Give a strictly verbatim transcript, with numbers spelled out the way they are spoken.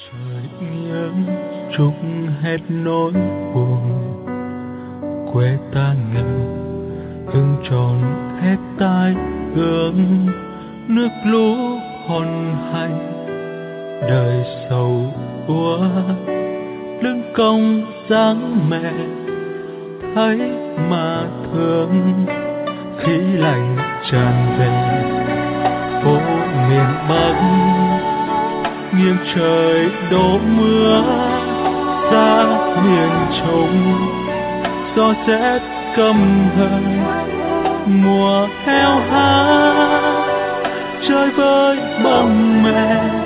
Trời nghiêng trút hết nỗi buồn, quê ta nghèo hương tròn hết tai ương, nước lũ hòn hành đời sầu úa, lưng cong dáng mẹ thấy mà thương. Khí lạnh tràn về phố miền Bắc, nghiêng trời đổ mưa ra miền Trung, gió rét căm hờn mùa heo hắt chơi với bóng mẹ